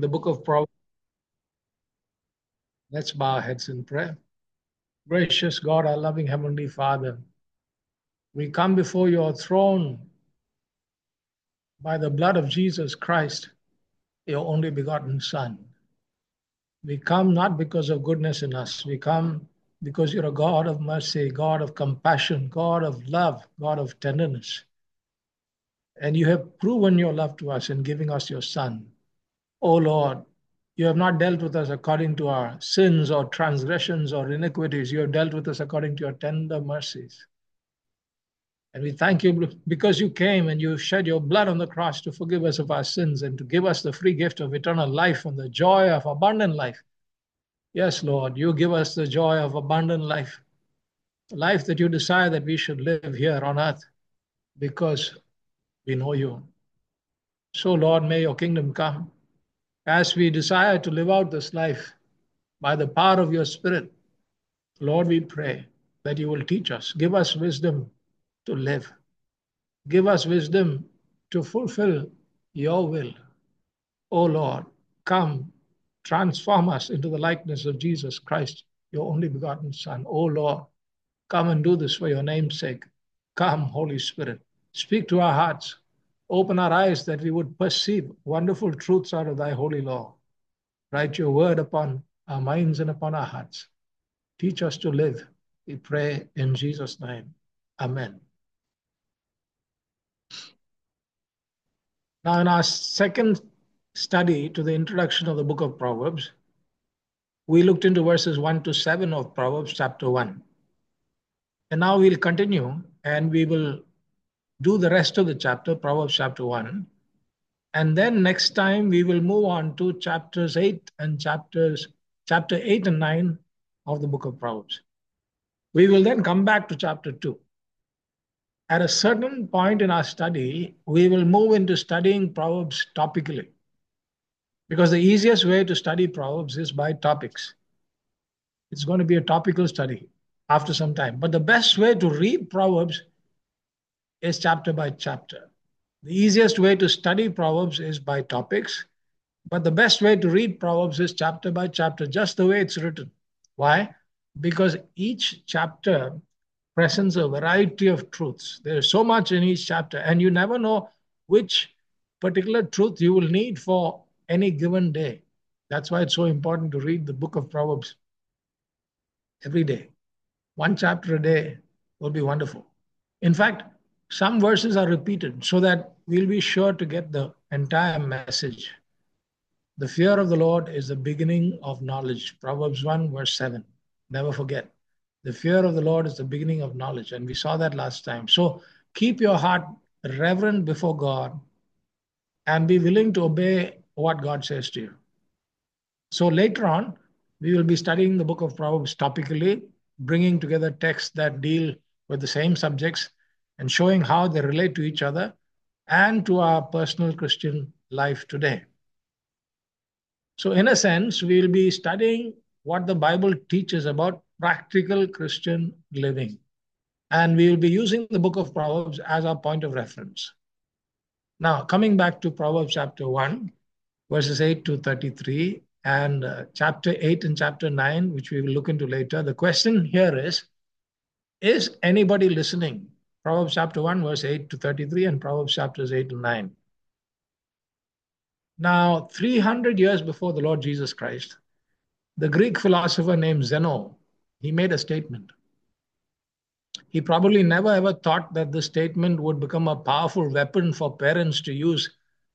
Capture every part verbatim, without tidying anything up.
the book of Proverbs. Let's bow our heads in prayer. Gracious God, our loving Heavenly Father, we come before your throne by the blood of Jesus Christ, your only begotten Son. We come not because of goodness in us. We come because you're a God of mercy, God of compassion, God of love, God of tenderness. And you have proven your love to us in giving us your Son. O Lord, you have not dealt with us according to our sins or transgressions or iniquities. You have dealt with us according to your tender mercies. And we thank you because you came and you shed your blood on the cross to forgive us of our sins and to give us the free gift of eternal life and the joy of abundant life. Yes, Lord, you give us the joy of abundant life, life that you desire that we should live here on earth because we know you. So, Lord, may your kingdom come as we desire to live out this life by the power of your Spirit. Lord, we pray that you will teach us. Give us wisdom to live. Give us wisdom to fulfill your will. O Lord, come, transform us into the likeness of Jesus Christ, your only begotten Son. O Lord, come and do this for your name's sake. Come, Holy Spirit, speak to our hearts. Open our eyes that we would perceive wonderful truths out of thy holy law. Write your word upon our minds and upon our hearts. Teach us to live. We pray in Jesus' name. Amen. Now, in our second study to the introduction of the book of Proverbs, we looked into verses one to seven of Proverbs chapter one. And now we'll continue and we will do the rest of the chapter, Proverbs chapter one. And then next time we will move on to chapters eight and chapters, chapter eight and nine of the book of Proverbs. We will then come back to chapter two. At a certain point in our study, we will move into studying Proverbs topically. Because the easiest way to study Proverbs is by topics. It's going to be a topical study after some time. But the best way to read Proverbs is chapter by chapter. The easiest way to study Proverbs is by topics. But the best way to read Proverbs is chapter by chapter, just the way it's written. Why? Because each chapter presents a variety of truths. There's so much in each chapter, and you never know which particular truth you will need for any given day. That's why it's so important to read the book of Proverbs every day. One chapter a day will be wonderful. In fact, some verses are repeated so that we'll be sure to get the entire message. The fear of the Lord is the beginning of knowledge. Proverbs one, verse seven. Never forget. The fear of the Lord is the beginning of knowledge. And we saw that last time. So keep your heart reverent before God and be willing to obey what God says to you. So later on, we will be studying the book of Proverbs topically, bringing together texts that deal with the same subjects and showing how they relate to each other and to our personal Christian life today. So in a sense, we'll be studying what the Bible teaches about practical Christian living. And we will be using the book of Proverbs as our point of reference. Now, coming back to Proverbs chapter one, verses eight to thirty-three, and uh, chapter eight and chapter nine, which we will look into later, the question here is, is anybody listening? Proverbs chapter one, verse eight to thirty-three, and Proverbs chapters eight and nine. Now, three hundred years before the Lord Jesus Christ, the Greek philosopher named Zeno, he made a statement. He probably never ever thought that this statement would become a powerful weapon for parents to use,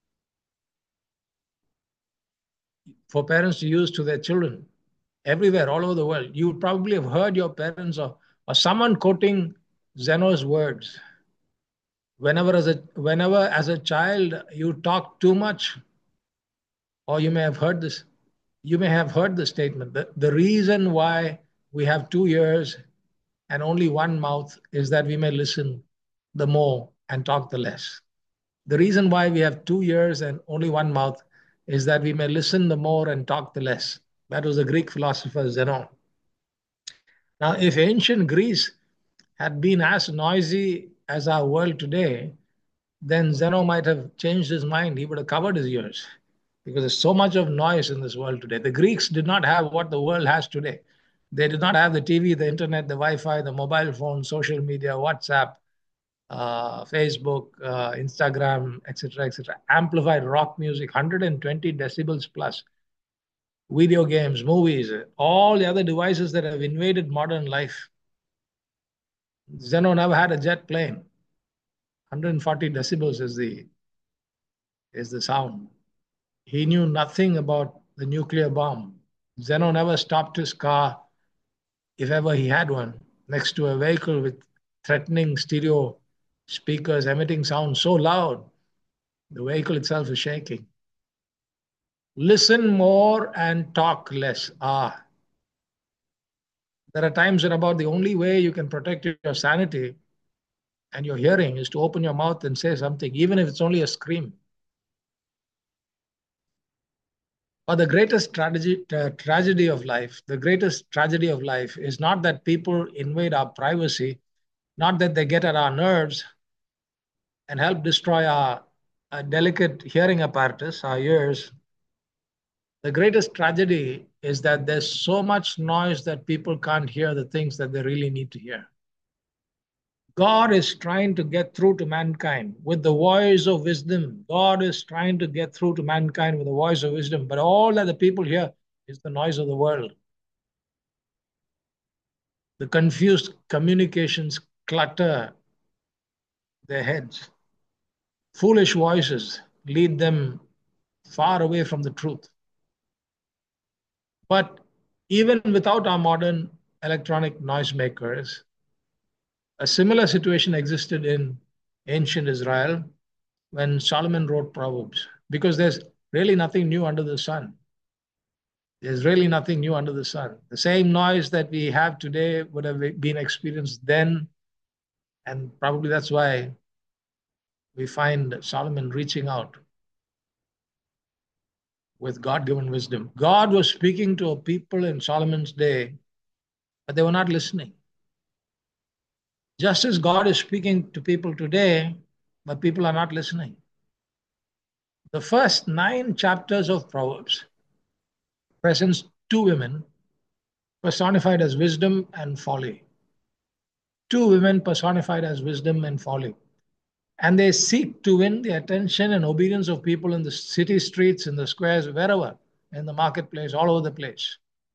for parents to use to their children everywhere, all over the world. You would probably have heard your parents or, or someone quoting Zeno's words. Whenever as, a, whenever as a child you talk too much, or you may have heard this, you may have heard the statement that the reason why we have two ears and only one mouth is that we may listen the more and talk the less. The reason why we have two ears and only one mouth is that we may listen the more and talk the less. That was the Greek philosopher Zeno. Now, if ancient Greece had been as noisy as our world today, then Zeno might have changed his mind. He would have covered his ears. because there's so much of noise in this world today. The Greeks did not have what the world has today. They did not have the T V, the internet, the Wi-Fi, the mobile phone, social media, WhatsApp, uh, Facebook, uh, Instagram, et cetera, et cetera. Amplified rock music, one hundred twenty decibels plus, video games, movies, all the other devices that have invaded modern life. Zeno never had a jet plane. one hundred forty decibels is the is the sound. He knew nothing about the nuclear bomb. Zeno never stopped his car, if ever he had one, next to a vehicle with threatening stereo speakers emitting sound so loud the vehicle itself is shaking. Listen more and talk less. Ah, there are times when about the only way you can protect your sanity and your hearing is to open your mouth and say something, even if it's only a scream. But the greatest tragedy, uh, tragedy of life, the greatest tragedy of life is not that people invade our privacy, not that they get at our nerves and help destroy our, our delicate hearing apparatus, our ears. The greatest tragedy is that there's so much noise that people can't hear the things that they really need to hear. God is trying to get through to mankind with the voice of wisdom. God is trying to get through to mankind with the voice of wisdom. But all that the people hear is the noise of the world. The confused communications clutter their heads. Foolish voices lead them far away from the truth. But even without our modern electronic noisemakers, a similar situation existed in ancient Israel when Solomon wrote Proverbs, because there's really nothing new under the sun. There's really nothing new under the sun. The same noise that we have today would have been experienced then, and probably that's why we find Solomon reaching out with God given wisdom. God was speaking to a people in Solomon's day, but they were not listening. Just as God is speaking to people today, but people are not listening. The first nine chapters of Proverbs presents two women personified as wisdom and folly. Two women personified as wisdom and folly. And they seek to win the attention and obedience of people in the city streets, in the squares, wherever, in the marketplace, all over the place.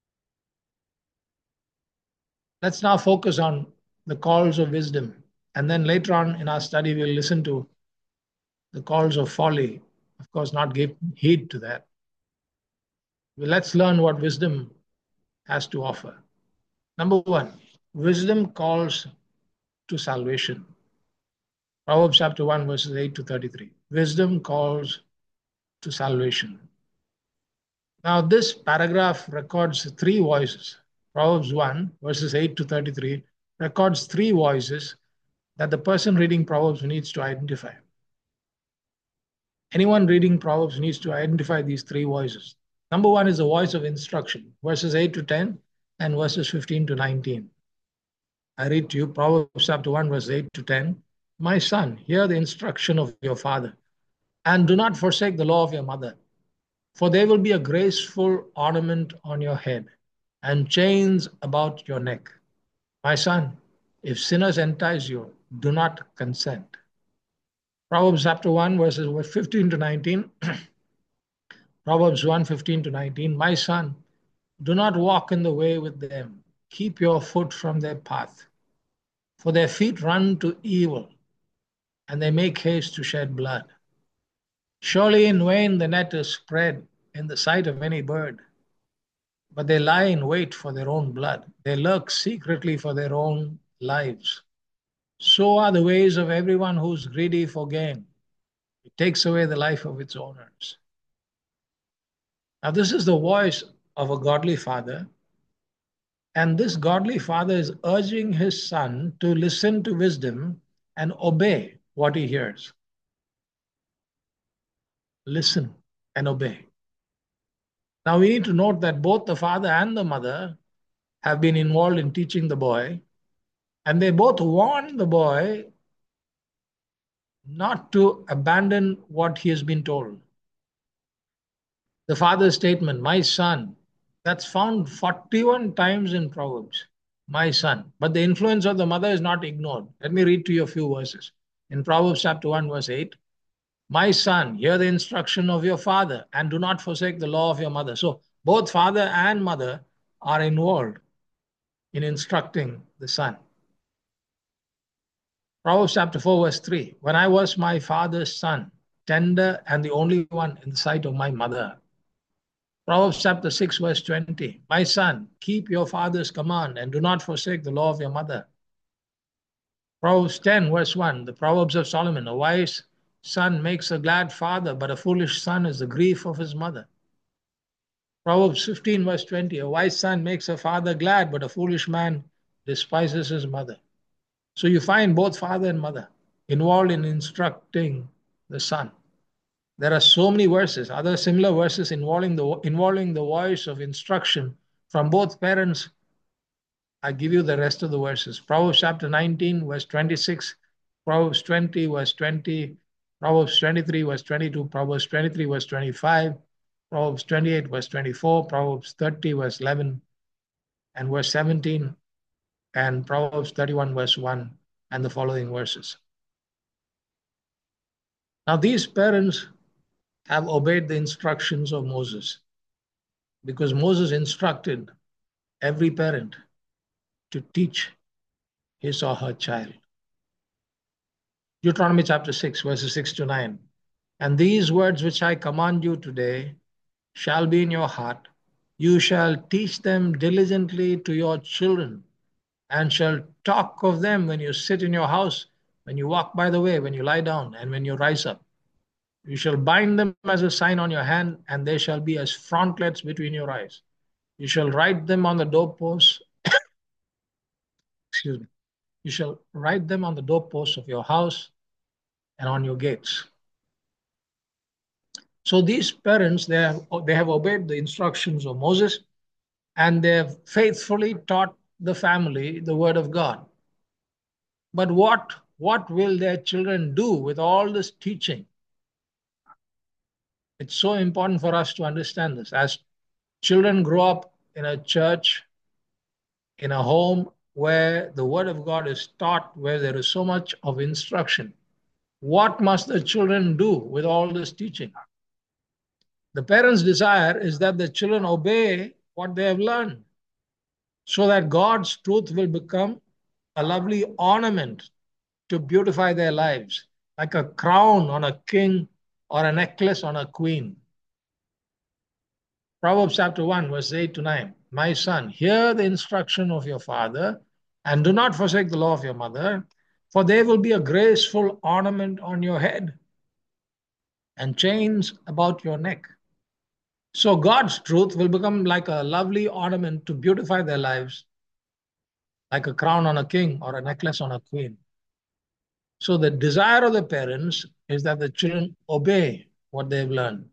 Let's now focus on the calls of wisdom. And then later on in our study, we'll listen to the calls of folly. Of course, not give heed to that. Well, let's learn what wisdom has to offer. Number one, wisdom calls to salvation. Proverbs chapter one, verses eight to thirty-three. Wisdom calls to salvation. Now, this paragraph records three voices. Proverbs one, verses eight to thirty-three, records three voices that the person reading Proverbs needs to identify. Anyone reading Proverbs needs to identify these three voices. Number one is the voice of instruction, verses eight to ten and verses fifteen to nineteen. I read to you Proverbs chapter one, verse eight to ten. My son, hear the instruction of your father, and do not forsake the law of your mother, for they will be a graceful ornament on your head and chains about your neck. My son, if sinners entice you, do not consent. Proverbs chapter one, verses fifteen to nineteen. Proverbs one, fifteen to nineteen. My son, do not walk in the way with them. Keep your foot from their path. For their feet run to evil, and they make haste to shed blood. Surely in vain the net is spread in the sight of any bird, but they lie in wait for their own blood. They lurk secretly for their own lives. So are the ways of everyone who's greedy for gain. It takes away the life of its owners. Now, this is the voice of a godly father. And this godly father is urging his son to listen to wisdom and obey what he hears. Listen and obey. Now, we need to note that both the father and the mother have been involved in teaching the boy, and they both warn the boy not to abandon what he has been told. The father's statement, my son, that's found forty-one times in Proverbs, my son. But the influence of the mother is not ignored. Let me read to you a few verses. In Proverbs chapter one, verse eight, my son, hear the instruction of your father and do not forsake the law of your mother. So both father and mother are involved in instructing the son. Proverbs chapter four, verse three, when I was my father's son, tender and the only one in the sight of my mother. Proverbs chapter six, verse twenty, my son, keep your father's command and do not forsake the law of your mother. Proverbs ten, verse one, the Proverbs of Solomon, a wise son makes a glad father, but a foolish son is the grief of his mother. Proverbs fifteen, verse twenty, a wise son makes a father glad, but a foolish man despises his mother. So you find both father and mother involved in instructing the son. There are so many verses, other similar verses involving the, involving the voice of instruction from both parents. I give you the rest of the verses. Proverbs chapter nineteen, verse twenty-six, Proverbs twenty, verse twenty, Proverbs twenty-three, verse twenty-two, Proverbs twenty-three, verse twenty-five, Proverbs twenty-eight, verse twenty-four, Proverbs thirty, verse eleven, and verse seventeen, and Proverbs thirty-one, verse one, and the following verses. Now, these parents have obeyed the instructions of Moses because Moses instructed every parent to teach his or her child. Deuteronomy chapter six, verses six to nine. And these words which I command you today shall be in your heart. You shall teach them diligently to your children, and shall talk of them when you sit in your house, when you walk by the way, when you lie down, and when you rise up. You shall bind them as a sign on your hand, and they shall be as frontlets between your eyes. You shall write them on the doorposts. Excuse me. You shall write them on the doorposts of your house and on your gates. So these parents, they have, they have obeyed the instructions of Moses, and they have faithfully taught the family the word of God. But what, what will their children do with all this teaching? It's so important for us to understand this. As children grow up in a church, in a home where the word of God is taught, where there is so much of instruction, what must the children do with all this teaching? The parents' desire is that the children obey what they have learned so that God's truth will become a lovely ornament to beautify their lives, like a crown on a king or a necklace on a queen. Proverbs chapter one, verse eight to nine. My son, hear the instruction of your father and do not forsake the law of your mother, for they will be a graceful ornament on your head and chains about your neck. So God's truth will become like a lovely ornament to beautify their lives, like a crown on a king or a necklace on a queen. So the desire of the parents is that the children obey what they've learned.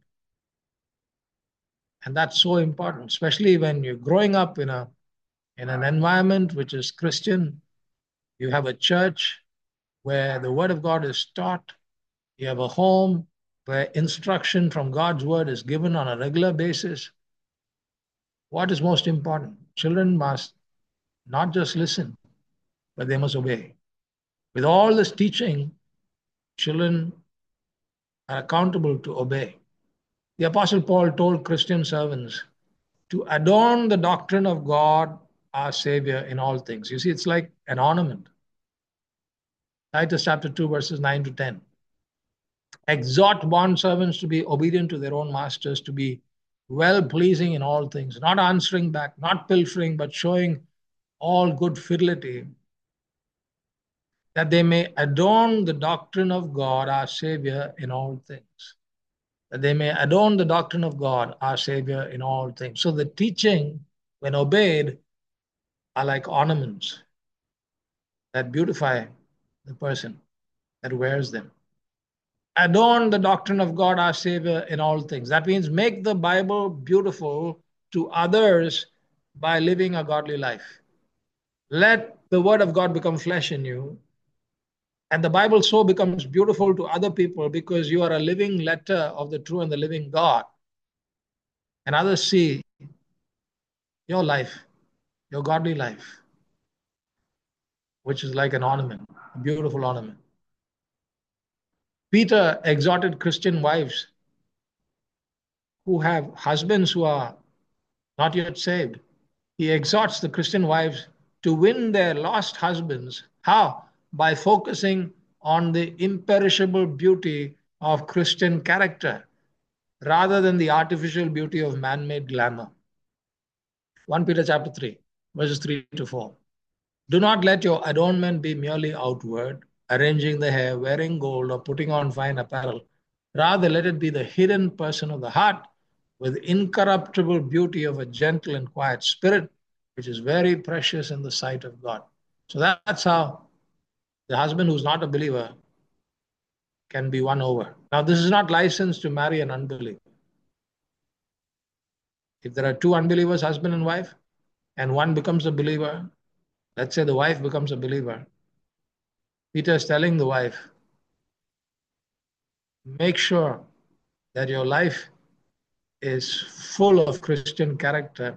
And that's so important, especially when you're growing up in a in an environment which is Christian. You have a church where the word of God is taught. You have a home where instruction from God's word is given on a regular basis. What is most important? Children must not just listen, but they must obey. With all this teaching, children are accountable to obey. The Apostle Paul told Christian servants to adorn the doctrine of God, our Savior, in all things. You see, it's like an ornament. Titus chapter two, verses nine to ten. Exhort bondservants to be obedient to their own masters, to be well-pleasing in all things, not answering back, not pilfering, but showing all good fidelity, that they may adorn the doctrine of God, our Savior, in all things. That they may adorn the doctrine of God, our Savior, in all things. So the teaching, when obeyed, are like ornaments that beautify the person that wears them. Adorn the doctrine of God, our Savior, in all things. That means make the Bible beautiful to others by living a godly life. Let the word of God become flesh in you, and the Bible so becomes beautiful to other people because you are a living letter of the true and the living God. and others see your life, your godly life, which is like an ornament, a beautiful ornament. Peter exhorted Christian wives who have husbands who are not yet saved. He exhorts the Christian wives to win their lost husbands. How? By focusing on the imperishable beauty of Christian character rather than the artificial beauty of man made glamour. First Peter chapter three, verses three to four. Do not let your adornment be merely outward, arranging the hair, wearing gold, or putting on fine apparel. Rather, let it be the hidden person of the heart with incorruptible beauty of a gentle and quiet spirit, which is very precious in the sight of God. So that's how the husband who's not a believer can be won over. Now, this is not licensed to marry an unbeliever. If there are two unbelievers, husband and wife, and one becomes a believer, let's say the wife becomes a believer, Peter is telling the wife, make sure that your life is full of Christian character,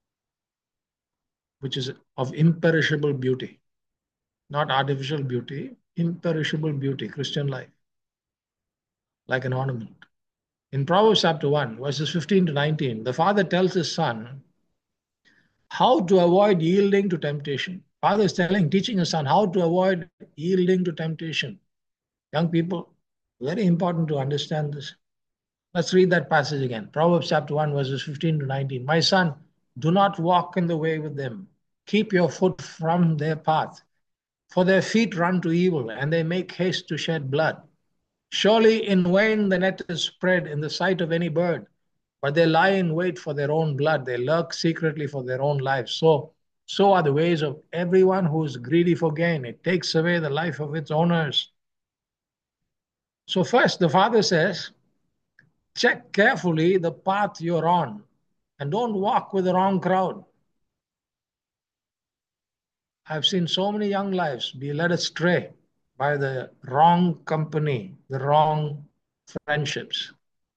which is of imperishable beauty, not artificial beauty, imperishable beauty, Christian life, like an ornament. In Proverbs chapter one, verses fifteen to nineteen, the father tells his son how to avoid yielding to temptation. Father is telling, teaching his son how to avoid yielding to temptation. Young people, very important to understand this. Let's read that passage again. Proverbs chapter one, verses fifteen to nineteen. My son, do not walk in the way with them. Keep your foot from their path. For their feet run to evil, and they make haste to shed blood. Surely in vain the net is spread in the sight of any bird, but they lie in wait for their own blood. They lurk secretly for their own lives. So, so are the ways of everyone who is greedy for gain. It takes away the life of its owners. So first, the father says, check carefully the path you're on and don't walk with the wrong crowd. I've seen so many young lives be led astray by the wrong company, the wrong friendships.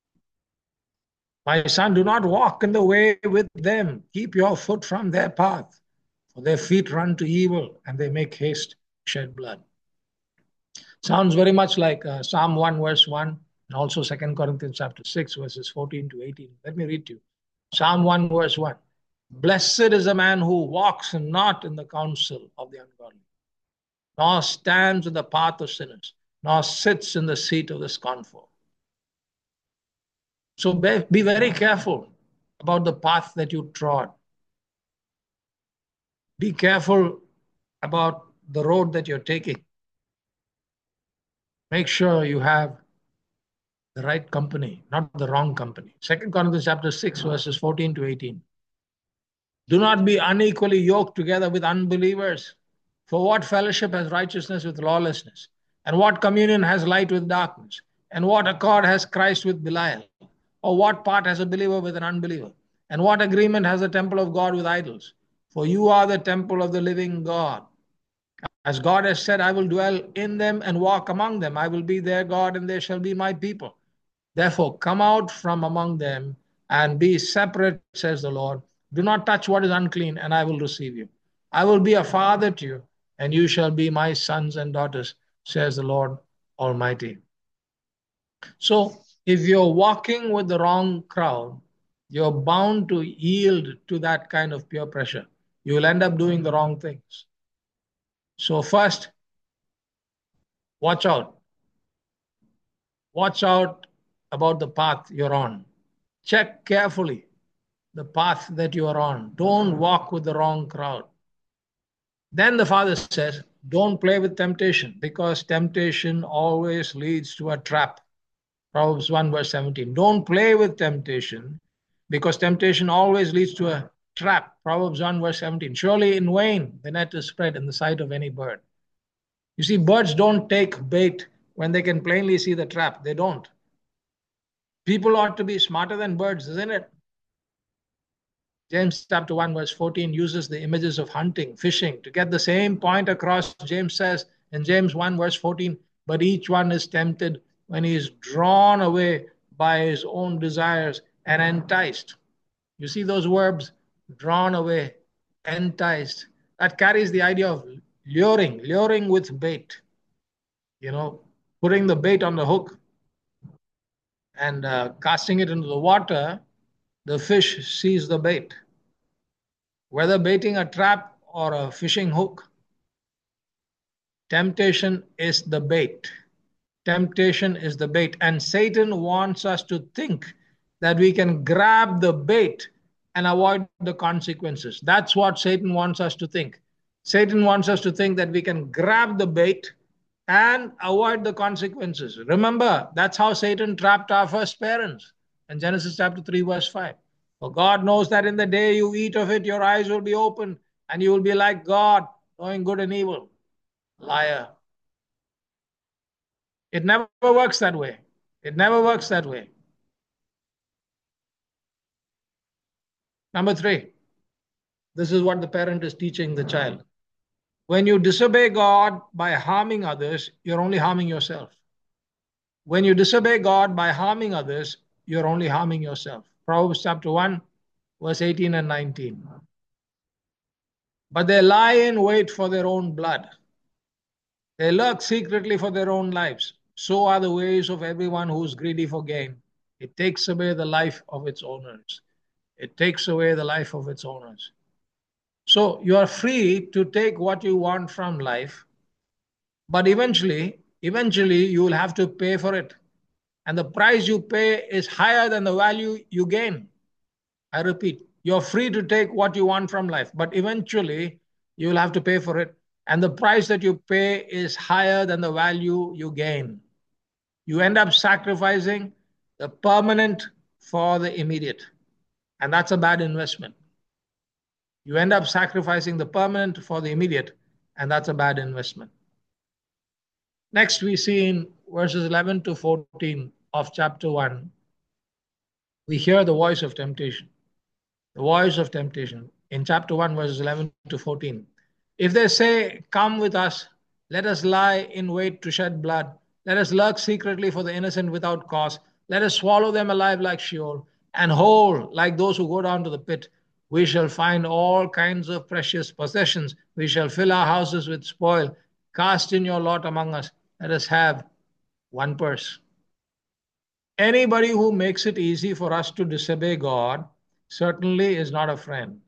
My son, do not walk in the way with them. Keep your foot from their path, for their feet run to evil and they make haste to shed blood. Sounds very much like uh, Psalm one, verse one, and also Second Corinthians chapter six, verses fourteen to eighteen. Let me read to you. Psalm one, verse one. Blessed is a man who walks not in the counsel of the ungodly, nor stands in the path of sinners, nor sits in the seat of the scornful. So be, be very careful about the path that you trod. Be careful about the road that you're taking. Make sure you have the right company, not the wrong company. Second Corinthians chapter six, verses fourteen to eighteen. Do not be unequally yoked together with unbelievers. For what fellowship has righteousness with lawlessness? And what communion has light with darkness? And what accord has Christ with Belial? Or what part has a believer with an unbeliever? And what agreement has the temple of God with idols? For you are the temple of the living God. As God has said, I will dwell in them and walk among them. I will be their God and they shall be my people. Therefore, come out from among them and be separate, says the Lord. Do not touch what is unclean, and I will receive you. I will be a father to you, and you shall be my sons and daughters, says the Lord Almighty. So, if you're walking with the wrong crowd, you're bound to yield to that kind of peer pressure. You will end up doing the wrong things. So, first, watch out. Watch out about the path you're on. Check carefully the path that you are on. Don't walk with the wrong crowd. Then the father says, don't play with temptation, because temptation always leads to a trap. Proverbs one, verse seventeen. Don't play with temptation, because temptation always leads to a trap. Proverbs one, verse seventeen. Surely in vain the net is spread in the sight of any bird. You see, birds don't take bait when they can plainly see the trap. They don't. People ought to be smarter than birds, isn't it? James chapter one, verse fourteen uses the images of hunting, fishing to get the same point across. James says in James one, verse fourteen, but each one is tempted when he is drawn away by his own desires and enticed. You see those verbs, drawn away, enticed, that carries the idea of luring, luring with bait, you know, putting the bait on the hook and uh, casting it into the water. The fish sees the bait. Whether baiting a trap or a fishing hook, temptation is the bait. Temptation is the bait. And Satan wants us to think that we can grab the bait and avoid the consequences. That's what Satan wants us to think. Satan wants us to think that we can grab the bait and avoid the consequences. Remember, that's how Satan trapped our first parents in Genesis chapter three, verse five. For God knows that in the day you eat of it, your eyes will be opened and you will be like God, knowing good and evil. Liar. It never works that way. It never works that way. Number three, this is what the parent is teaching the child. When you disobey God by harming others, you're only harming yourself. When you disobey God by harming others, you're only harming yourself. Proverbs chapter one, verse eighteen and nineteen. But they lie in wait for their own blood. They lurk secretly for their own lives. So are the ways of everyone who is greedy for gain. It takes away the life of its owners. It takes away the life of its owners. So you are free to take what you want from life, but eventually, eventually you will have to pay for it. And the price you pay is higher than the value you gain. I repeat, you're free to take what you want from life, but eventually you will have to pay for it. And the price that you pay is higher than the value you gain. You end up sacrificing the permanent for the immediate. And that's a bad investment. You end up sacrificing the permanent for the immediate, and that's a bad investment. Next, we see in verses eleven to fourteen of chapter one, we hear the voice of temptation. The voice of temptation in chapter one, verses eleven to fourteen. If they say, "Come with us, let us lie in wait to shed blood. Let us lurk secretly for the innocent without cause. Let us swallow them alive like Sheol, and whole like those who go down to the pit. We shall find all kinds of precious possessions. We shall fill our houses with spoil. Cast in your lot among us. Let us have one purse." Anybody who makes it easy for us to disobey God certainly is not a friend.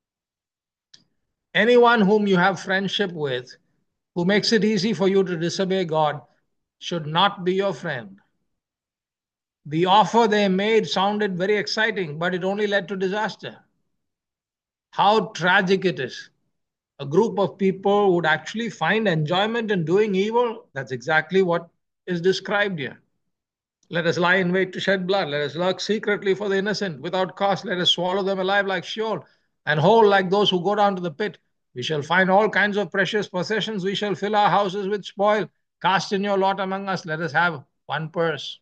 Anyone whom you have friendship with who makes it easy for you to disobey God should not be your friend. The offer they made sounded very exciting, but it only led to disaster. How tragic it is. A group of people would actually find enjoyment in doing evil. That's exactly what is described here. Let us lie in wait to shed blood. Let us lurk secretly for the innocent without cause. Let us swallow them alive like Sheol, and whole like those who go down to the pit. We shall find all kinds of precious possessions. We shall fill our houses with spoil. Cast in your lot among us. Let us have one purse.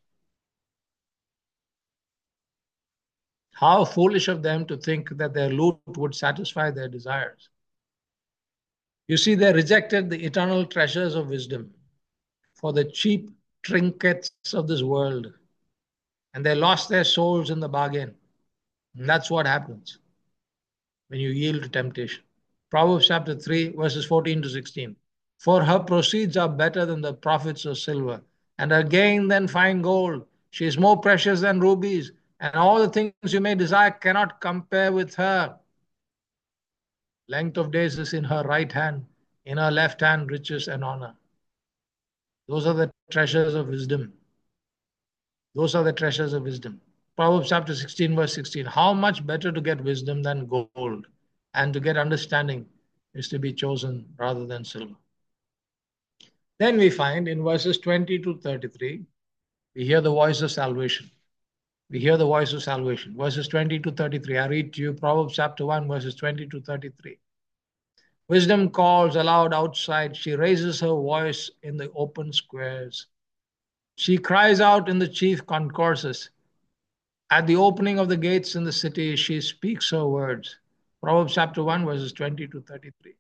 How foolish of them to think that their loot would satisfy their desires. You see, they rejected the eternal treasures of wisdom for the cheap trinkets of this world, and they lost their souls in the bargain. And that's what happens when you yield to temptation. Proverbs chapter three, verses fourteen to sixteen. For her proceeds are better than the profits of silver, and her gain than fine gold. She is more precious than rubies, and all the things you may desire cannot compare with her. Length of days is in her right hand, in her left hand, riches and honor. Those are the treasures of wisdom. Those are the treasures of wisdom. Proverbs chapter sixteen, verse sixteen. How much better to get wisdom than gold, and to get understanding is to be chosen rather than silver. Then we find in verses twenty to thirty-three, we hear the voice of salvation. We hear the voice of salvation. Verses twenty to thirty-three. I read to you Proverbs chapter one, verses twenty to thirty-three. Wisdom calls aloud outside. She raises her voice in the open squares. She cries out in the chief concourses. At the opening of the gates in the city, she speaks her words. Proverbs chapter one, verses twenty to thirty-three.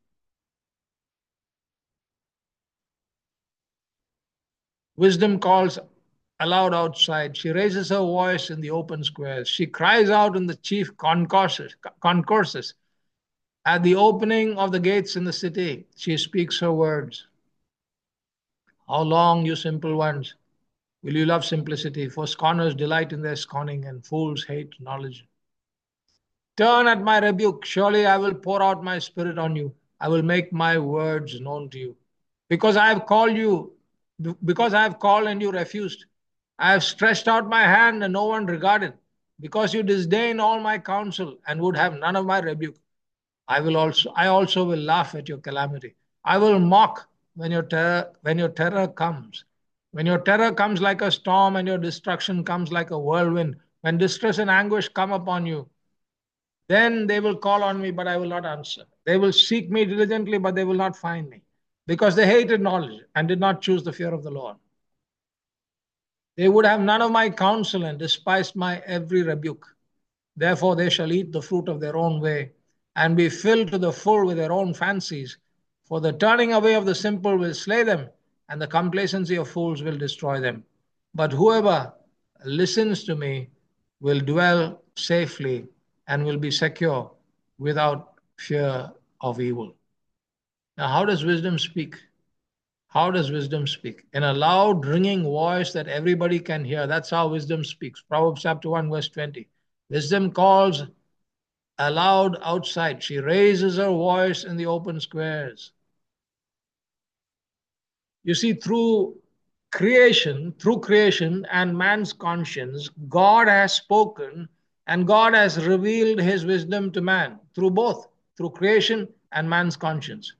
Wisdom calls aloud outside. She raises her voice in the open squares. She cries out in the chief concourses. concourses. At the opening of the gates in the city, she speaks her words. How long, you simple ones, will you love simplicity? For scorners delight in their scorning, and fools hate knowledge. Turn at my rebuke. Surely I will pour out my spirit on you. I will make my words known to you. Because I have called you, because I have called and you refused. I have stretched out my hand and no one regarded. Because you disdain all my counsel and would have none of my rebuke. I will also I also will laugh at your calamity. I will mock when your terror when your terror comes. When your terror comes like a storm and your destruction comes like a whirlwind, when distress and anguish come upon you, then they will call on me, but I will not answer. They will seek me diligently, but they will not find me, because they hated knowledge and did not choose the fear of the Lord. They would have none of my counsel and despised my every rebuke. Therefore, they shall eat the fruit of their own way and be filled to the full with their own fancies. For the turning away of the simple will slay them, and the complacency of fools will destroy them. But whoever listens to me will dwell safely and will be secure without fear of evil. Now, how does wisdom speak? How does wisdom speak? In a loud, ringing voice that everybody can hear. That's how wisdom speaks. Proverbs chapter one, verse twenty. Wisdom calls aloud outside. She raises her voice in the open squares. You see, through creation, through creation and man's conscience, God has spoken and God has revealed his wisdom to man through both, through creation and man's conscience.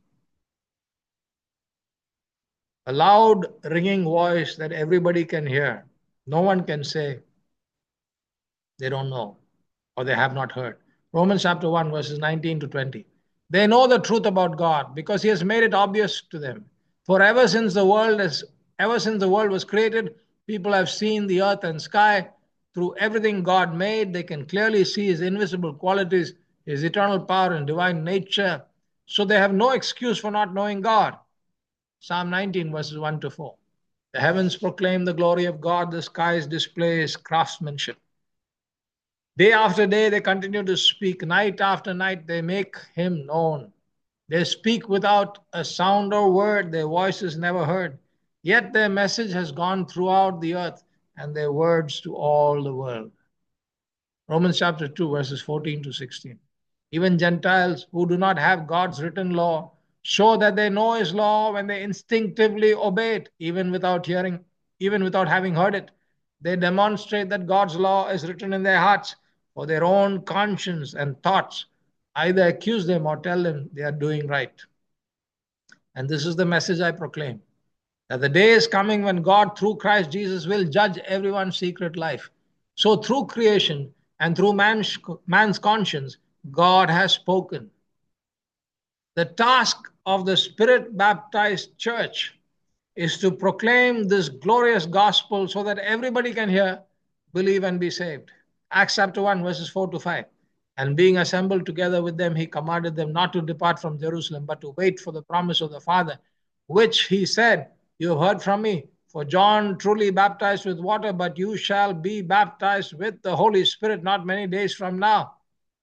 A loud, ringing voice that everybody can hear. No one can say they don't know or they have not heard. Romans chapter one, verses nineteen to twenty. They know the truth about God because he has made it obvious to them. For ever since the world is ever since the world was created, people have seen the earth and sky. Through everything God made, they can clearly see his invisible qualities, his eternal power and divine nature. So they have no excuse for not knowing God. Psalm nineteen, verses one to four. The heavens proclaim the glory of God, the skies display his craftsmanship. Day after day, they continue to speak. Night after night, they make him known. They speak without a sound or word. Their voice is never heard. Yet their message has gone throughout the earth and their words to all the world. Romans chapter two, verses fourteen to sixteen. Even Gentiles who do not have God's written law show that they know his law when they instinctively obey it, even without hearing, even without having heard it. They demonstrate that God's law is written in their hearts, for their own conscience and thoughts either accuse them or tell them they are doing right. And this is the message I proclaim, that the day is coming when God, through Christ Jesus, will judge everyone's secret life. So through creation and through man's, man's conscience, God has spoken. The task of the Spirit-baptized church is to proclaim this glorious gospel so that everybody can hear, believe, and be saved. Acts chapter one, verses four to five. And being assembled together with them, he commanded them not to depart from Jerusalem, but to wait for the promise of the Father, which he said, you have heard from me. For John truly baptized with water, but you shall be baptized with the Holy Spirit not many days from now.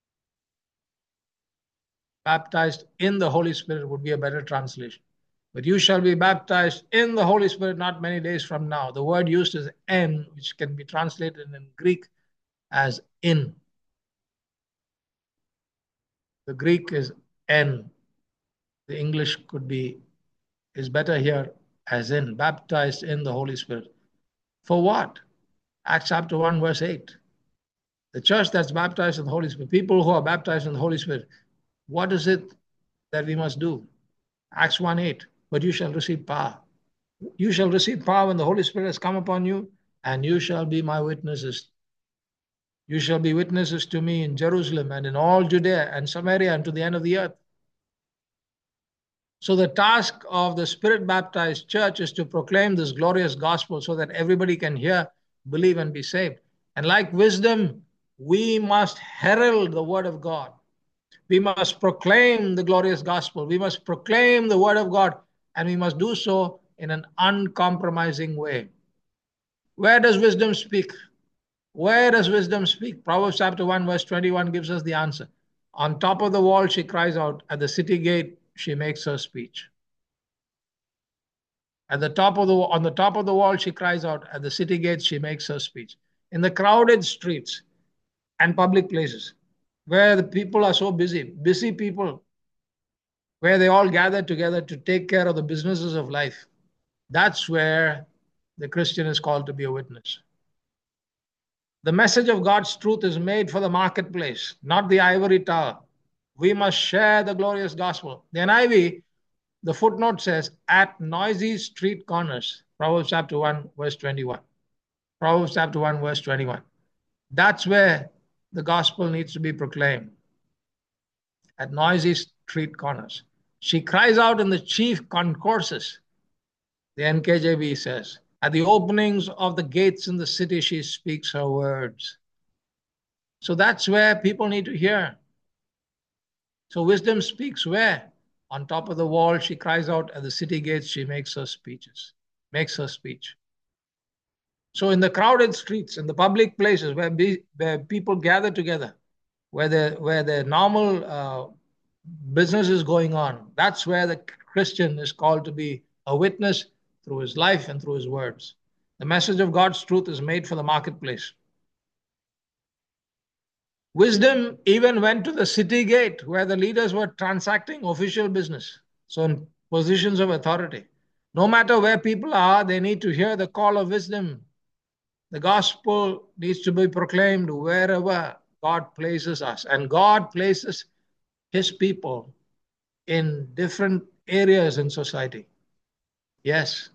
Baptized in the Holy Spirit would be a better translation. But you shall be baptized in the Holy Spirit not many days from now. The word used is en, which can be translated in Greek as in. The Greek is en. The English could be, is better here as in, baptized in the Holy Spirit. For what? Acts chapter one, verse eight. The church that's baptized in the Holy Spirit, people who are baptized in the Holy Spirit, what is it that we must do? Acts one eight, but you shall receive power. You shall receive power when the Holy Spirit has come upon you, and you shall be my witnesses. You shall be witnesses to me in Jerusalem and in all Judea and Samaria and to the end of the earth. So the task of the Spirit-baptized church is to proclaim this glorious gospel so that everybody can hear, believe, and be saved. And like wisdom, we must herald the word of God. We must proclaim the glorious gospel. We must proclaim the word of God, and we must do so in an uncompromising way. Where does wisdom speak? Where does wisdom speak? Proverbs chapter one, verse twenty-one gives us the answer. On top of the wall, she cries out. At the city gate, she makes her speech. At the top of the on the top of the wall, she cries out. At the city gates, she makes her speech. In the crowded streets and public places, where the people are so busy, busy people, where they all gather together to take care of the businesses of life, that's where the Christian is called to be a witness. The message of God's truth is made for the marketplace, not the ivory tower. We must share the glorious gospel. The N I V, the footnote says, at noisy street corners, Proverbs chapter one, verse twenty-one. Proverbs chapter one, verse twenty-one. That's where the gospel needs to be proclaimed, at noisy street corners. She cries out in the chief concourses, the N K J V says. At the openings of the gates in the city, she speaks her words. So that's where people need to hear. So wisdom speaks where? On top of the wall, she cries out. At the city gates, she makes her speeches, makes her speech. So in the crowded streets, in the public places where, be, where people gather together, where the where the normal uh, business is going on, that's where the Christian is called to be a witness through his life and through his words. The message of God's truth is made for the marketplace. Wisdom even went to the city gate where the leaders were transacting official business, so in positions of authority. No matter where people are, they need to hear the call of wisdom. The gospel needs to be proclaimed wherever God places us. And God places his people in different areas in society. Yes,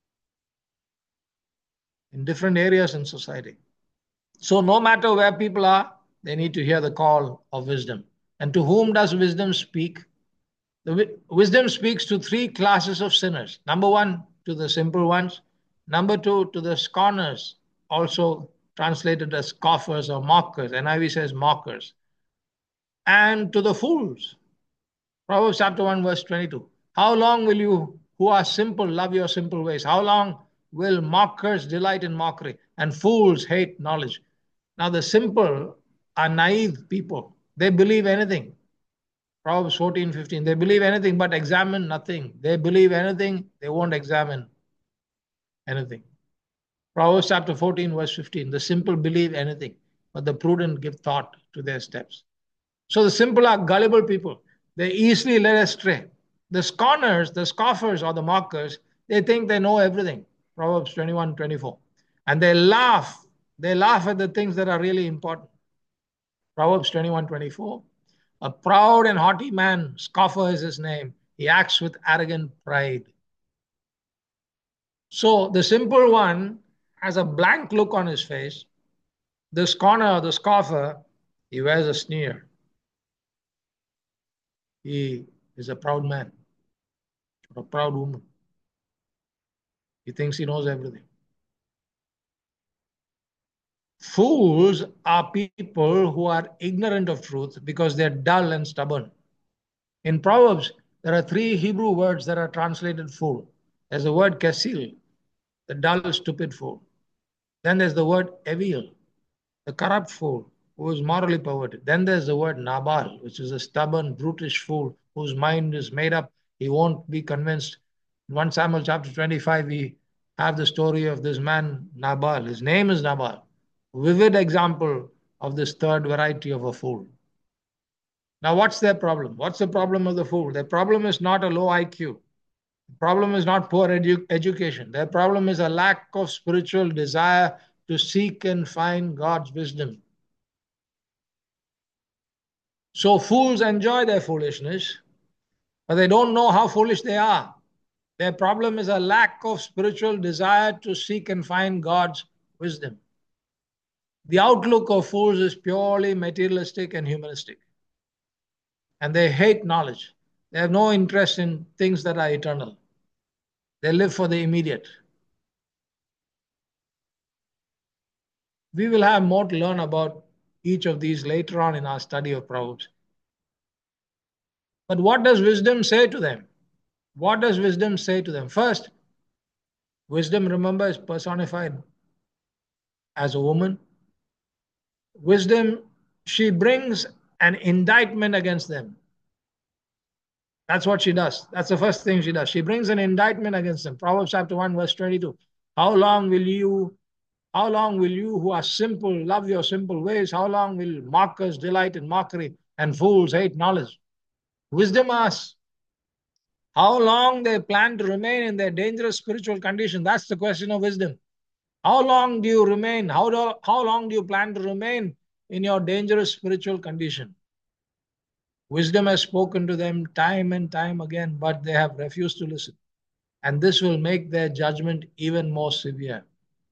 in different areas in society. So no matter where people are, they need to hear the call of wisdom. And to whom does wisdom speak? The wi- wisdom speaks to three classes of sinners. Number one, to the simple ones. Number two, to the scorners, also translated as scoffers or mockers. N I V says mockers. And to the fools. Proverbs chapter one, verse twenty-two. How long will you who are simple love your simple ways? How long will mockers delight in mockery and fools hate knowledge? Now, the simple are naive people. They believe anything. Proverbs fourteen, fifteen. They believe anything but examine nothing. They believe anything, they won't examine anything. Proverbs chapter fourteen, verse fifteen. The simple believe anything, but the prudent give thought to their steps. So the simple are gullible people. They easily led astray. The scorners, the scoffers, or the mockers, they think they know everything. Proverbs twenty-one, twenty-four. And they laugh. They laugh at the things that are really important. Proverbs twenty-one, twenty-four. A proud and haughty man, scoffer is his name. He acts with arrogant pride. So the simple one has a blank look on his face. The scorner, the scoffer, he wears a sneer. He is a proud man or a proud woman. He thinks he knows everything. Fools are people who are ignorant of truth because they're dull and stubborn. In Proverbs, there are three Hebrew words that are translated fool. There's the word kesil, the dull, stupid fool. Then there's the word evil, the corrupt fool who is morally perverted. Then there's the word Nabal, which is a stubborn, brutish fool whose mind is made up. He won't be convinced. In First Samuel chapter twenty-five, we have the story of this man, Nabal. His name is Nabal. Vivid example of this third variety of a fool. Now, what's their problem? What's the problem of the fool? Their problem is not a low I Q. The problem is not poor edu- education. Their problem is a lack of spiritual desire to seek and find God's wisdom. So fools enjoy their foolishness, but they don't know how foolish they are. Their problem is a lack of spiritual desire to seek and find God's wisdom. The outlook of fools is purely materialistic and humanistic, and they hate knowledge. They have no interest in things that are eternal. They live for the immediate. We will have more to learn about each of these later on in our study of Proverbs. But what does wisdom say to them? What does wisdom say to them? First, wisdom, remember, is personified as a woman. Wisdom, she brings an indictment against them. That's what she does. That's the first thing she does. She brings an indictment against them. Proverbs chapter one, verse twenty-two. How long will you, how long will you who are simple love your simple ways? How long will mockers delight in mockery and fools hate knowledge? Wisdom asks, how long they plan to remain in their dangerous spiritual condition. That's the question of wisdom. How long do you remain? How, do, how long do you plan to remain in your dangerous spiritual condition? Wisdom has spoken to them time and time again, but they have refused to listen. And this will make their judgment even more severe.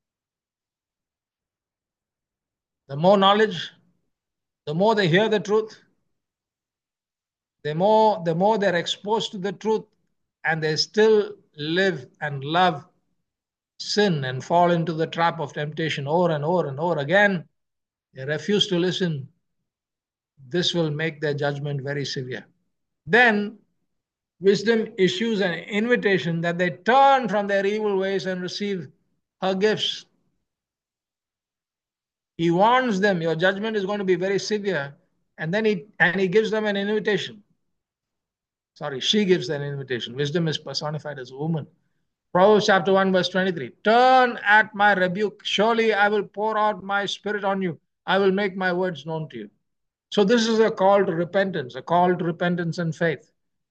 The more knowledge, the more they hear the truth, the more, the more they're exposed to the truth, and they still live and love sin and fall into the trap of temptation over and over and over again. They refuse to listen. This will make their judgment very severe. Then wisdom issues an invitation that they turn from their evil ways and receive her gifts. He warns them, your judgment is going to be very severe. And then he and he gives them an invitation. Sorry, she gives them an invitation. Wisdom is personified as a woman. Proverbs chapter one, verse twenty-three. Turn at my rebuke. Surely I will pour out my spirit on you. I will make my words known to you. So this is a call to repentance, a call to repentance and faith.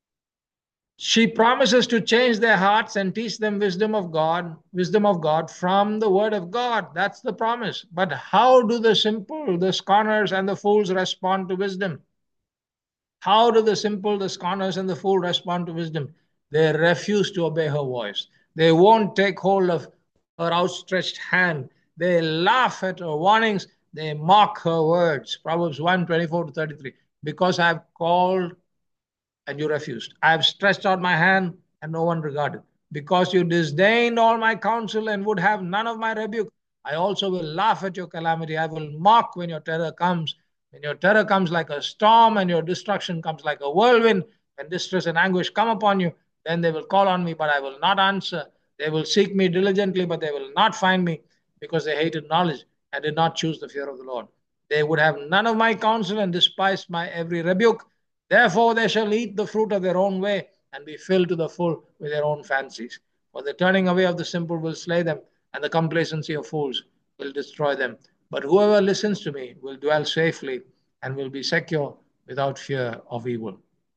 She promises to change their hearts and teach them wisdom of God, wisdom of God from the word of God. That's the promise. But how do the simple, the scorners, and the fools respond to wisdom? How do the simple, the scorners, and the fool respond to wisdom? They refuse to obey her voice. They won't take hold of her outstretched hand. They laugh at her warnings. They mock her words. Proverbs one, twenty-four to thirty-three. Because I have called and you refused. I have stretched out my hand and no one regarded. Because you disdained all my counsel and would have none of my rebuke, I also will laugh at your calamity. I will mock when your terror comes. When your terror comes like a storm and your destruction comes like a whirlwind, when distress and anguish come upon you, then they will call on me, but I will not answer. They will seek me diligently, but they will not find me, because they hated knowledge and did not choose the fear of the Lord. They would have none of my counsel and despised my every rebuke. Therefore they shall eat the fruit of their own way and be filled to the full with their own fancies. For the turning away of the simple will slay them, and the complacency of fools will destroy them. But whoever listens to me will dwell safely and will be secure without fear of evil.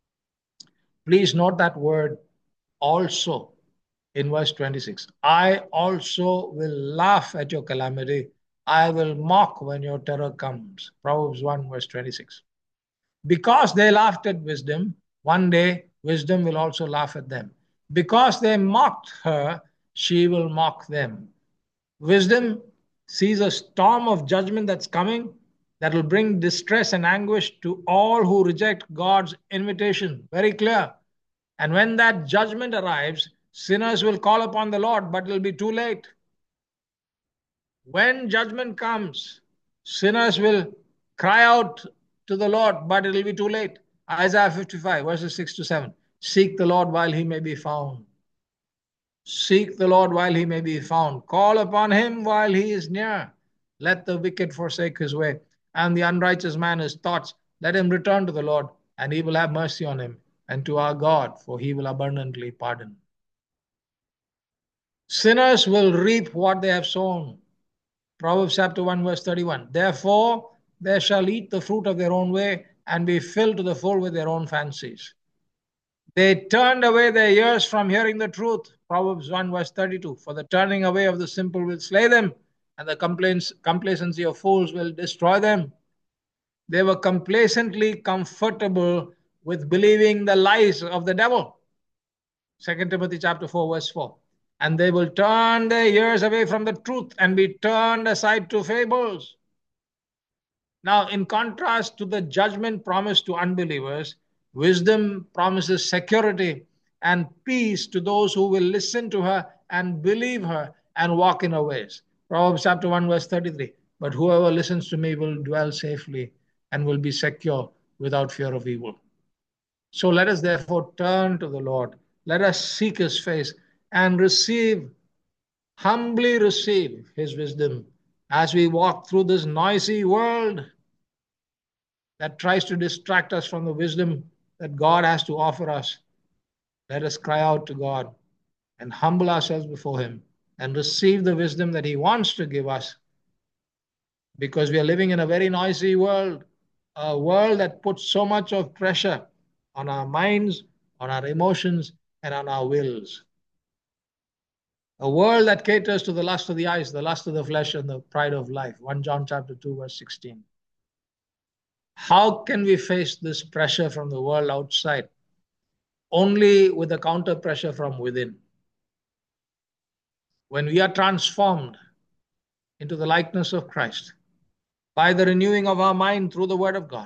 Please note that word also in verse twenty-six. I also will laugh at your calamity. I will mock when your terror comes. Proverbs one, verse twenty-six. Because they laughed at wisdom, one day wisdom will also laugh at them. Because they mocked her, she will mock them. Wisdom sees a storm of judgment that's coming that will bring distress and anguish to all who reject God's invitation. Very clear. And when that judgment arrives, sinners will call upon the Lord, but it will be too late. When judgment comes, sinners will cry out to the Lord, but it will be too late. Isaiah fifty-five, verses six to seven. Seek the Lord while he may be found. Seek the Lord while he may be found. Call upon him while he is near. Let the wicked forsake his way, and the unrighteous man his thoughts. Let him return to the Lord, and he will have mercy on him, and to our God, for he will abundantly pardon. Sinners will reap what they have sown. Proverbs chapter one, verse thirty-one. Therefore, they shall eat the fruit of their own way and be filled to the full with their own fancies. They turned away their ears from hearing the truth. Proverbs one, verse thirty-two. For the turning away of the simple will slay them, and the complacency of fools will destroy them. They were complacently comfortable with believing the lies of the devil. Second Timothy chapter four, verse four. And they will turn their ears away from the truth and be turned aside to fables. Now, in contrast to the judgment promised to unbelievers, wisdom promises security and peace to those who will listen to her and believe her and walk in her ways. Proverbs chapter one, verse thirty-three. But whoever listens to me will dwell safely and will be secure without fear of evil. So let us therefore turn to the Lord. Let us seek his face and receive, humbly receive his wisdom As we walk through this noisy world that tries to distract us from the wisdom that God has to offer us, let us cry out to God and humble ourselves before Him and receive the wisdom that He wants to give us, because we are living in a very noisy world, a world that puts so much of pressure on our minds, on our emotions, and on our wills. A world that caters to the lust of the eyes, the lust of the flesh, and the pride of life. First John chapter two, verse sixteen. How can we face this pressure from the world outside? Only with the counter pressure from within. When we are transformed into the likeness of Christ by the renewing of our mind through the Word of God,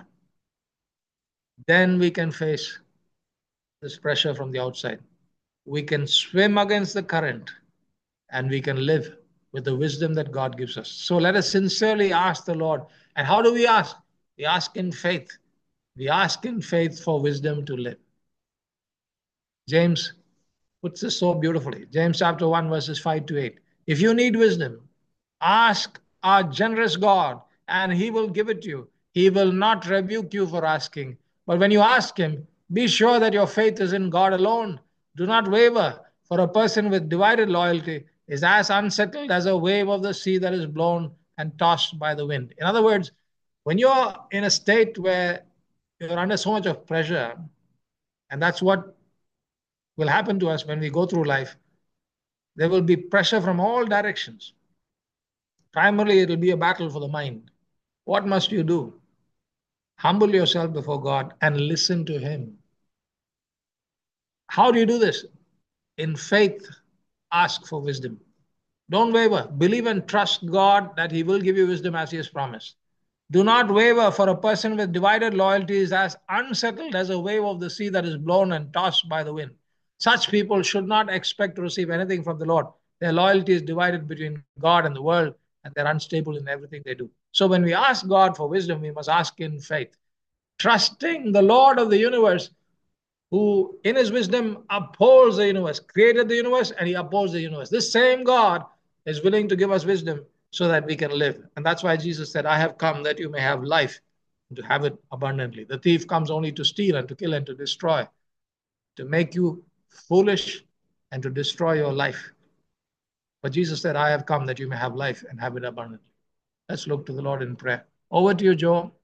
then we can face this pressure from the outside. We can swim against the current and we can live with the wisdom that God gives us. So let us sincerely ask the Lord. And how do we ask? We ask in faith. We ask in faith for wisdom to live. James puts this so beautifully. James chapter one, verses five to eight. If you need wisdom, ask our generous God, and He will give it to you. He will not rebuke you for asking. But when you ask Him, be sure that your faith is in God alone. Do not waver, for a person with divided loyalty is as unsettled as a wave of the sea that is blown and tossed by the wind. In other words, when you're in a state where you're under so much of pressure, and that's what will happen to us when we go through life, there will be pressure from all directions. Primarily, it will be a battle for the mind. What must you do? Humble yourself before God and listen to Him. How do you do this? In faith, ask for wisdom. Don't waver. Believe and trust God that He will give you wisdom as He has promised. Do not waver, for a person with divided loyalty is as unsettled as a wave of the sea that is blown and tossed by the wind. Such people should not expect to receive anything from the Lord. Their loyalty is divided between God and the world, and they're unstable in everything they do. So when we ask God for wisdom, we must ask in faith, trusting the Lord of the universe, who in His wisdom upholds the universe, created the universe, and He upholds the universe. This same God is willing to give us wisdom so that we can live. And that's why Jesus said, I have come that you may have life, and to have it abundantly. The thief comes only to steal and to kill and to destroy, to make you foolish and to destroy your life. But Jesus said, I have come that you may have life and have it abundantly. Let's look to the Lord in prayer. Over to you, Joe.